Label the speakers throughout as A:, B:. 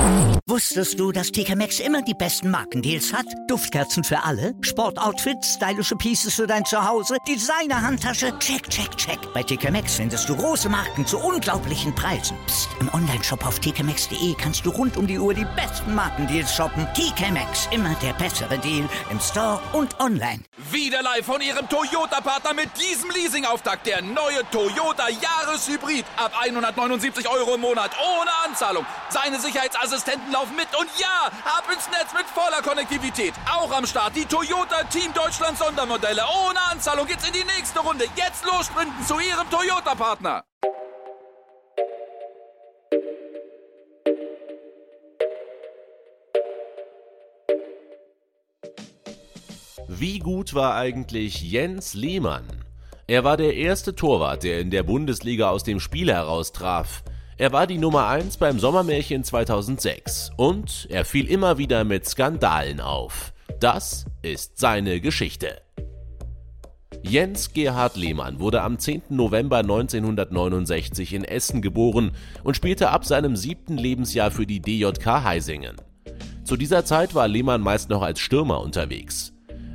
A: Wusstest du, dass TK Maxx immer die besten Markendeals hat? Duftkerzen für alle, Sportoutfits, stylische Pieces für dein Zuhause, Designer-Handtasche, check, check, check. Bei TK Maxx findest du große Marken zu unglaublichen Preisen. Psst. Im Onlineshop auf tkmaxx.de kannst du rund um die Uhr die besten Markendeals shoppen. TK Maxx, immer der bessere Deal im Store und online.
B: Wieder live von Ihrem Toyota-Partner mit diesem Leasing-Auftakt. Der neue Toyota Jahreshybrid. Ab 179 € im Monat, ohne Anzahlung. Seine Sicherheitsassistenten laufen mit und ja, ab ins Netz mit voller Konnektivität. Auch am Start die Toyota Team Deutschland Sondermodelle. Ohne Anzahlung geht's in die nächste Runde. Jetzt los sprinten zu Ihrem Toyota-Partner.
C: Wie gut war eigentlich Jens Lehmann? Er war der erste Torwart, der in der Bundesliga aus dem Spiel heraus traf. Er war die Nummer 1 beim Sommermärchen 2006 und er fiel immer wieder mit Skandalen auf. Das ist seine Geschichte. Jens Gerhard Lehmann wurde am 10. November 1969 in Essen geboren und spielte ab seinem 7. Lebensjahr für die DJK Heisingen. Zu dieser Zeit war Lehmann meist noch als Stürmer unterwegs.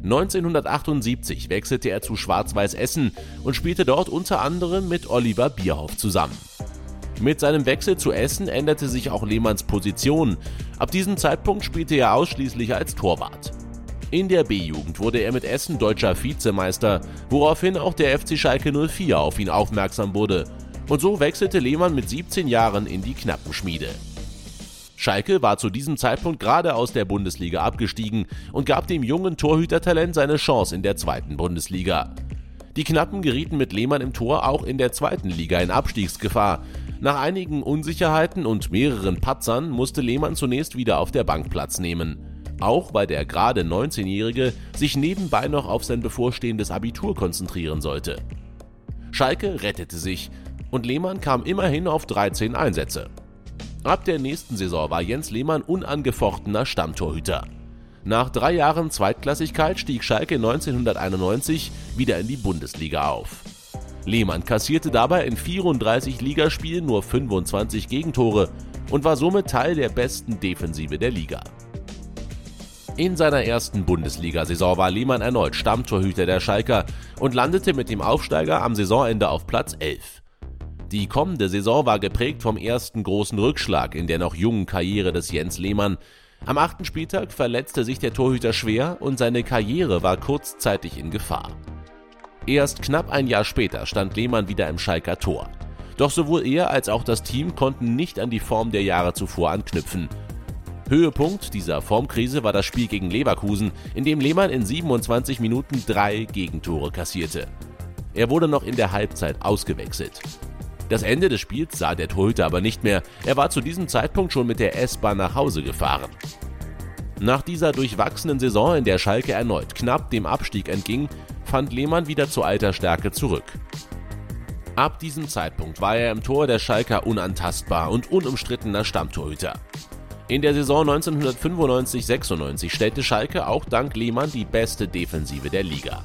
C: 1978 wechselte er zu Schwarz-Weiß Essen und spielte dort unter anderem mit Oliver Bierhoff zusammen. Mit seinem Wechsel zu Essen änderte sich auch Lehmanns Position. Ab diesem Zeitpunkt spielte er ausschließlich als Torwart. In der B-Jugend wurde er mit Essen deutscher Vizemeister, woraufhin auch der FC Schalke 04 auf ihn aufmerksam wurde. Und so wechselte Lehmann mit 17 Jahren in die Knappenschmiede. Schalke war zu diesem Zeitpunkt gerade aus der Bundesliga abgestiegen und gab dem jungen Torhütertalent seine Chance in der 2. Bundesliga. Die Knappen gerieten mit Lehmann im Tor auch in der 2. Liga in Abstiegsgefahr. Nach einigen Unsicherheiten und mehreren Patzern musste Lehmann zunächst wieder auf der Bank Platz nehmen. Auch weil der gerade 19-Jährige sich nebenbei noch auf sein bevorstehendes Abitur konzentrieren sollte. Schalke rettete sich und Lehmann kam immerhin auf 13 Einsätze. Ab der nächsten Saison war Jens Lehmann unangefochtener Stammtorhüter. Nach 3 Jahren Zweitklassigkeit stieg Schalke 1991 wieder in die Bundesliga auf. Lehmann kassierte dabei in 34 Ligaspielen nur 25 Gegentore und war somit Teil der besten Defensive der Liga. In seiner ersten Bundesliga-Saison war Lehmann erneut Stammtorhüter der Schalker und landete mit dem Aufsteiger am Saisonende auf Platz 11. Die kommende Saison war geprägt vom ersten großen Rückschlag in der noch jungen Karriere des Jens Lehmann. Am 8. Spieltag verletzte sich der Torhüter schwer und seine Karriere war kurzzeitig in Gefahr. Erst knapp ein Jahr später stand Lehmann wieder im Schalker Tor. Doch sowohl er als auch das Team konnten nicht an die Form der Jahre zuvor anknüpfen. Höhepunkt dieser Formkrise war das Spiel gegen Leverkusen, in dem Lehmann in 27 Minuten 3 Gegentore kassierte. Er wurde noch in der Halbzeit ausgewechselt. Das Ende des Spiels sah der Torhüter aber nicht mehr, er war zu diesem Zeitpunkt schon mit der S-Bahn nach Hause gefahren. Nach dieser durchwachsenen Saison, in der Schalke erneut knapp dem Abstieg entging, fand Lehmann wieder zu alter Stärke zurück. Ab diesem Zeitpunkt war er im Tor der Schalker unantastbar und unumstrittener Stammtorhüter. In der Saison 1995/96 stellte Schalke auch dank Lehmann die beste Defensive der Liga.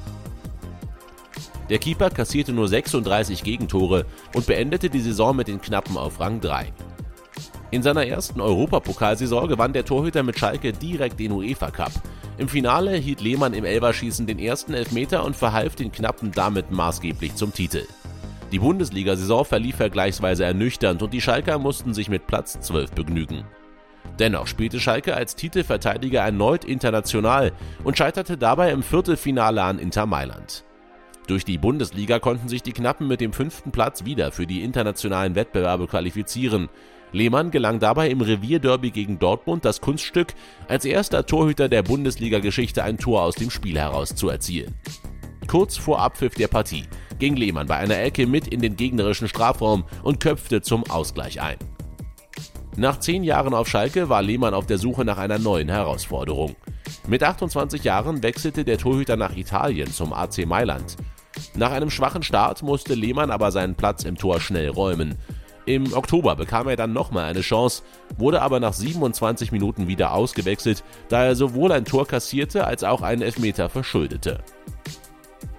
C: Der Keeper kassierte nur 36 Gegentore und beendete die Saison mit den Knappen auf Rang 3. In seiner ersten Europapokalsaison gewann der Torhüter mit Schalke direkt den UEFA Cup. Im Finale hielt Lehmann im Elferschießen den ersten Elfmeter und verhalf den Knappen damit maßgeblich zum Titel. Die Bundesliga-Saison verlief vergleichsweise ernüchternd und die Schalker mussten sich mit Platz 12 begnügen. Dennoch spielte Schalke als Titelverteidiger erneut international und scheiterte dabei im Viertelfinale an Inter Mailand. Durch die Bundesliga konnten sich die Knappen mit dem 5. Platz wieder für die internationalen Wettbewerbe qualifizieren. Lehmann gelang dabei im Revierderby gegen Dortmund das Kunststück, als erster Torhüter der Bundesliga-Geschichte ein Tor aus dem Spiel heraus zu erzielen. Kurz vor Abpfiff der Partie ging Lehmann bei einer Ecke mit in den gegnerischen Strafraum und köpfte zum Ausgleich ein. Nach 10 Jahren auf Schalke war Lehmann auf der Suche nach einer neuen Herausforderung. Mit 28 Jahren wechselte der Torhüter nach Italien zum AC Mailand. Nach einem schwachen Start musste Lehmann aber seinen Platz im Tor schnell räumen. Im Oktober bekam er dann nochmal eine Chance, wurde aber nach 27 Minuten wieder ausgewechselt, da er sowohl ein Tor kassierte als auch einen Elfmeter verschuldete.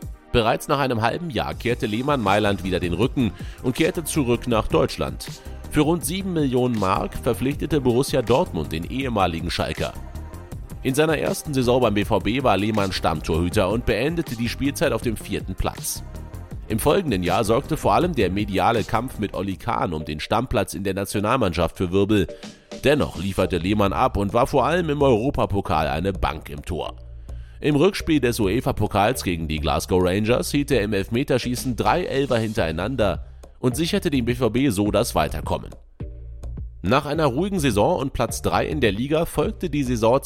C: Bereits nach einem halben Jahr kehrte Lehmann Mailand wieder den Rücken und kehrte zurück nach Deutschland. Für rund 7 Millionen Mark verpflichtete Borussia Dortmund den ehemaligen Schalker. In seiner ersten Saison beim BVB war Lehmann Stammtorhüter und beendete die Spielzeit auf dem 4. Platz. Im folgenden Jahr sorgte vor allem der mediale Kampf mit Oli Kahn um den Stammplatz in der Nationalmannschaft für Wirbel. Dennoch lieferte Lehmann ab und war vor allem im Europapokal eine Bank im Tor. Im Rückspiel des UEFA-Pokals gegen die Glasgow Rangers hielt er im Elfmeterschießen 3 Elfer hintereinander und sicherte dem BVB so das Weiterkommen. Nach einer ruhigen Saison und Platz 3 in der Liga folgte die Saison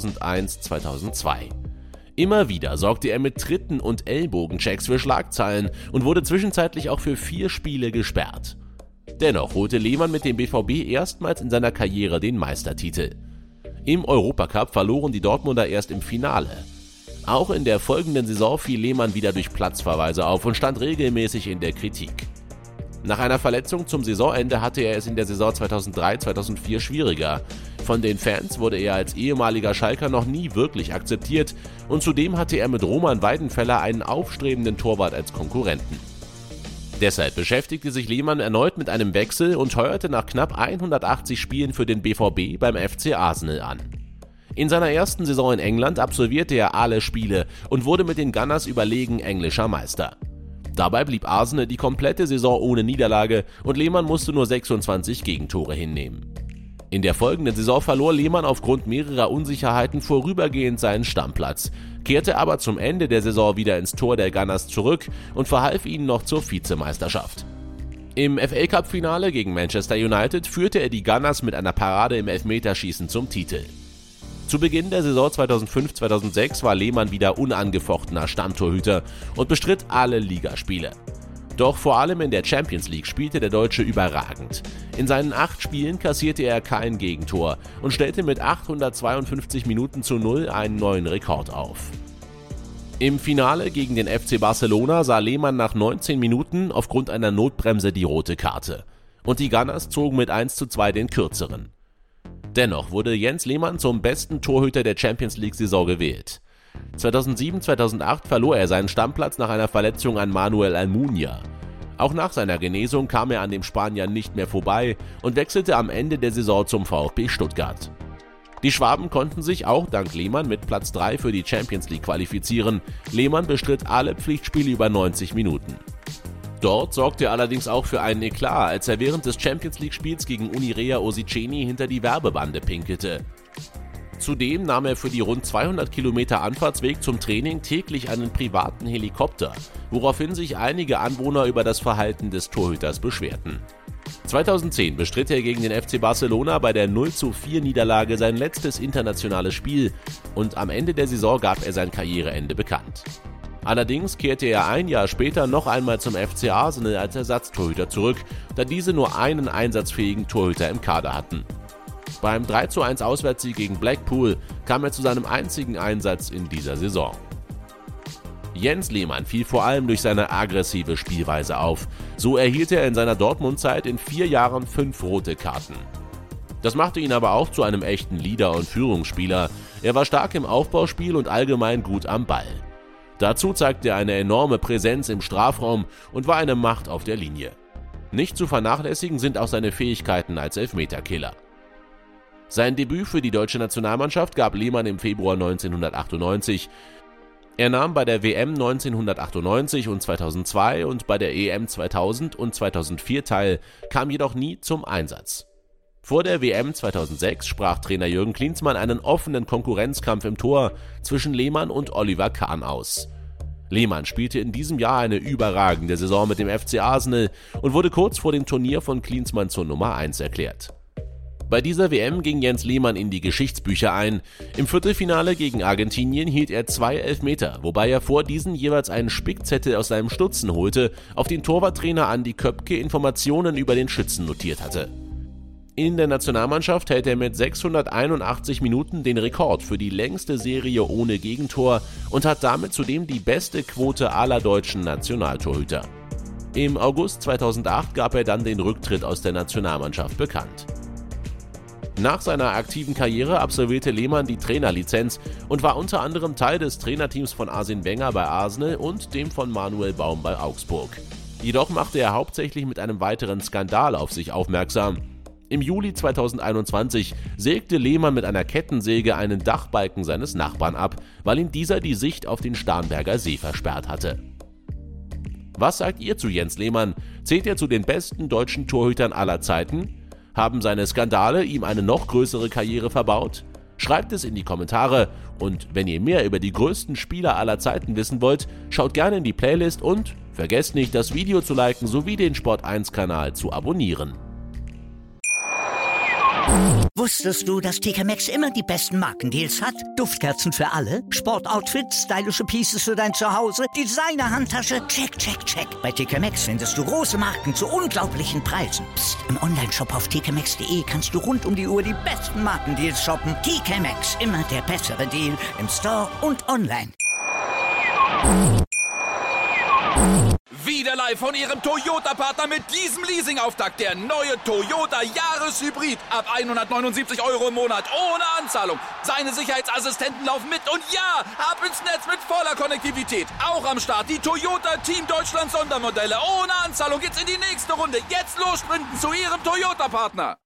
C: 2001/2002. Immer wieder sorgte er mit Tritten und Ellbogenchecks für Schlagzeilen und wurde zwischenzeitlich auch für 4 Spiele gesperrt. Dennoch holte Lehmann mit dem BVB erstmals in seiner Karriere den Meistertitel. Im Europacup verloren die Dortmunder erst im Finale. Auch in der folgenden Saison fiel Lehmann wieder durch Platzverweise auf und stand regelmäßig in der Kritik. Nach einer Verletzung zum Saisonende hatte er es in der Saison 2003/2004 schwieriger. Von den Fans wurde er als ehemaliger Schalker noch nie wirklich akzeptiert und zudem hatte er mit Roman Weidenfeller einen aufstrebenden Torwart als Konkurrenten. Deshalb beschäftigte sich Lehmann erneut mit einem Wechsel und heuerte nach knapp 180 Spielen für den BVB beim FC Arsenal an. In seiner ersten Saison in England absolvierte er alle Spiele und wurde mit den Gunners überlegen englischer Meister. Dabei blieb Arsenal die komplette Saison ohne Niederlage und Lehmann musste nur 26 Gegentore hinnehmen. In der folgenden Saison verlor Lehmann aufgrund mehrerer Unsicherheiten vorübergehend seinen Stammplatz, kehrte aber zum Ende der Saison wieder ins Tor der Gunners zurück und verhalf ihnen noch zur Vizemeisterschaft. Im FA-Cup-Finale gegen Manchester United führte er die Gunners mit einer Parade im Elfmeterschießen zum Titel. Zu Beginn der Saison 2005/2006 war Lehmann wieder unangefochtener Stammtorhüter und bestritt alle Ligaspiele. Doch vor allem in der Champions League spielte der Deutsche überragend. In seinen 8 Spielen kassierte er kein Gegentor und stellte mit 852 Minuten zu 0 einen neuen Rekord auf. Im Finale gegen den FC Barcelona sah Lehmann nach 19 Minuten aufgrund einer Notbremse die rote Karte. Und die Gunners zogen mit 1:2 den kürzeren. Dennoch wurde Jens Lehmann zum besten Torhüter der Champions League-Saison gewählt. 2007/2008 verlor er seinen Stammplatz nach einer Verletzung an Manuel Almunia. Auch nach seiner Genesung kam er an dem Spanier nicht mehr vorbei und wechselte am Ende der Saison zum VfB Stuttgart. Die Schwaben konnten sich auch dank Lehmann mit Platz 3 für die Champions League qualifizieren. Lehmann bestritt alle Pflichtspiele über 90 Minuten. Dort sorgte er allerdings auch für einen Eklat, als er während des Champions-League-Spiels gegen Unirea Osiceni hinter die Werbebande pinkelte. Zudem nahm er für die rund 200 Kilometer Anfahrtsweg zum Training täglich einen privaten Helikopter, woraufhin sich einige Anwohner über das Verhalten des Torhüters beschwerten. 2010 bestritt er gegen den FC Barcelona bei der 0:4 Niederlage sein letztes internationales Spiel und am Ende der Saison gab er sein Karriereende bekannt. Allerdings kehrte er ein Jahr später noch einmal zum FC Arsenal als Ersatztorhüter zurück, da diese nur einen einsatzfähigen Torhüter im Kader hatten. Beim 3:1 Auswärtssieg gegen Blackpool kam er zu seinem einzigen Einsatz in dieser Saison. Jens Lehmann fiel vor allem durch seine aggressive Spielweise auf. So erhielt er in seiner Dortmund-Zeit in 4 Jahren 5 rote Karten. Das machte ihn aber auch zu einem echten Leader und Führungsspieler. Er war stark im Aufbauspiel und allgemein gut am Ball. Dazu zeigte er eine enorme Präsenz im Strafraum und war eine Macht auf der Linie. Nicht zu vernachlässigen sind auch seine Fähigkeiten als Elfmeterkiller. Sein Debüt für die deutsche Nationalmannschaft gab Lehmann im Februar 1998. Er nahm bei der WM 1998 und 2002 und bei der EM 2000 und 2004 teil, kam jedoch nie zum Einsatz. Vor der WM 2006 sprach Trainer Jürgen Klinsmann einen offenen Konkurrenzkampf im Tor zwischen Lehmann und Oliver Kahn aus. Lehmann spielte in diesem Jahr eine überragende Saison mit dem FC Arsenal und wurde kurz vor dem Turnier von Klinsmann zur Nummer 1 erklärt. Bei dieser WM ging Jens Lehmann in die Geschichtsbücher ein. Im Viertelfinale gegen Argentinien hielt er 2 Elfmeter, wobei er vor diesen jeweils einen Spickzettel aus seinem Stutzen holte, auf den Torwarttrainer Andi Köpke Informationen über den Schützen notiert hatte. In der Nationalmannschaft hält er mit 681 Minuten den Rekord für die längste Serie ohne Gegentor und hat damit zudem die beste Quote aller deutschen Nationaltorhüter. Im August 2008 gab er dann den Rücktritt aus der Nationalmannschaft bekannt. Nach seiner aktiven Karriere absolvierte Lehmann die Trainerlizenz und war unter anderem Teil des Trainerteams von Arsene Wenger bei Arsenal und dem von Manuel Baum bei Augsburg. Jedoch machte er hauptsächlich mit einem weiteren Skandal auf sich aufmerksam. Im Juli 2021 sägte Lehmann mit einer Kettensäge einen Dachbalken seines Nachbarn ab, weil ihm dieser die Sicht auf den Starnberger See versperrt hatte. Was sagt ihr zu Jens Lehmann? Zählt er zu den besten deutschen Torhütern aller Zeiten? Haben seine Skandale ihm eine noch größere Karriere verbaut? Schreibt es in die Kommentare und wenn ihr mehr über die größten Spieler aller Zeiten wissen wollt, schaut gerne in die Playlist und vergesst nicht, das Video zu liken sowie den Sport1-Kanal zu abonnieren.
A: Wusstest du, dass TK Maxx immer die besten Markendeals hat? Duftkerzen für alle, Sportoutfits, stylische Pieces für dein Zuhause, Designer-Handtasche, check, check, check. Bei TK Maxx findest du große Marken zu unglaublichen Preisen. Psst. Im Onlineshop auf tkmaxx.de kannst du rund um die Uhr die besten Markendeals shoppen. TK Maxx, immer der bessere Deal im Store und online.
B: Wieder live von Ihrem Toyota-Partner mit diesem Leasing-Auftakt. Der neue Toyota Jahreshybrid. Ab 179 € im Monat. Ohne Anzahlung. Seine Sicherheitsassistenten laufen mit. Und ja, ab ins Netz mit voller Konnektivität. Auch am Start die Toyota Team Deutschland Sondermodelle. Ohne Anzahlung geht's in die nächste Runde. Jetzt los sprinten zu Ihrem Toyota-Partner.